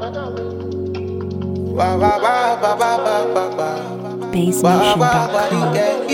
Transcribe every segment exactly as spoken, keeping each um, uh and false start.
Bass Nation dot com.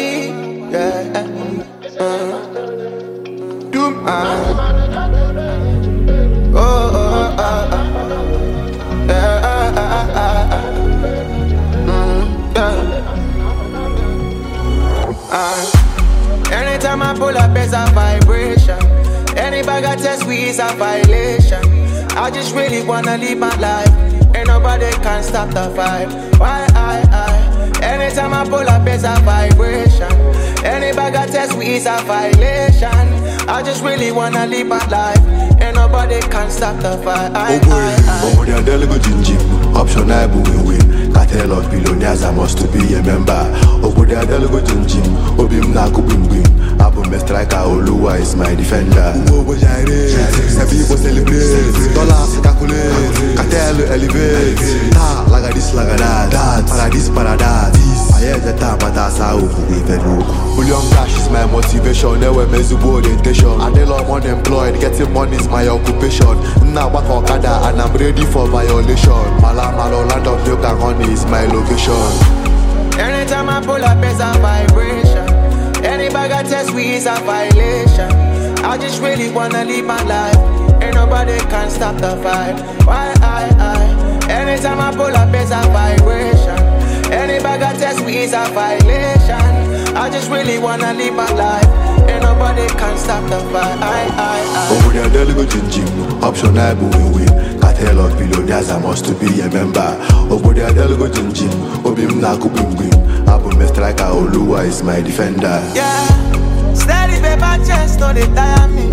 Anytime I pull up, it's a vibration. Any bag I test, we is a violation. I just really wanna live my life. Ain't nobody can stop the vibe. Why I, I? Anytime I pull up, it's a vibration. Any bag I test, we is a violation. I just really wanna live my life. Ain't nobody can stop the vibe. I, oh boy, I, I. oh boy, they'll go gym. Option I win win. Cartel of billionaires, I must to be a member. Oh boy, they'll go gym. Obim na kubim bim. Abu me striker, Oluwa is my defender. Oh boy, jare. Sabi go celebrate. Dollars calculate. Cartel elevate. Ta laga this laga that. Paradise paradise. I hear the time, but that's how we even know. William Cash is my motivation. Never mezubo orientation. I dey love unemployed. Getting money is my occupation. Now back on Okada and I'm ready for violation. Malamalo, land of milk and honey is my location. Anytime I pull up, it's a vibration. Any bag I test, we is a violation. I just really wanna live my life. Ain't nobody can stop the vibe. Why I, I? Anytime I pull up, it's a vibration. Any bag I test, we is a violation. I just really wanna live my life. Ain't nobody can stop the vibe. I, I, I. Over there, they'll go gym. Option I win win. Cartel of billionaires, I must to be a member. Over there, they'll go gym. Obim na kubim bim. Abu me striker, Oluwa is my defender. Yeah, steady paper chest, no they tire me.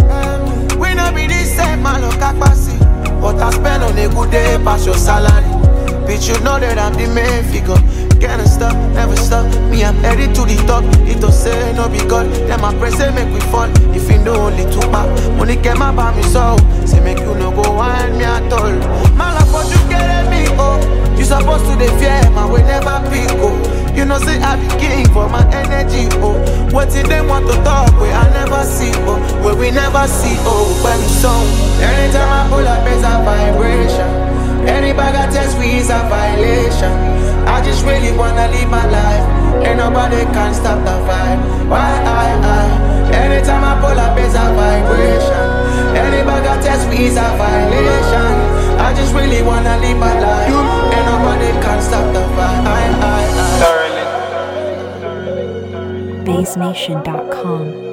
We no be the same man, no capacity. But I spend on a good day, pass your salary. Bitch, you know that I'm the main figure. Can't stop, never stop. Me, I'm headed to the top. It don't say no be God. Then my press say make we fall. If you know only two back, money came up by me so. Say make you no go wind me at all. Man, I thought you get me, oh. You supposed to the fear, man, we never pick, oh. You know say I be king for my energy, oh. What if them want to talk, where I never see, oh. Where we never see, oh. When you song. Anytime I pull up, it's a vibration. Any bag I test, we is a violation. I just really wanna live my life. Ain't nobody can stop the vibe. Why I, I? Anytime I pull up, it's a vibration. Any bag I test, we is a violation. I just really wanna live my life. Ain't nobody can stop the vibe. I, I, I. Bass Nation dot com.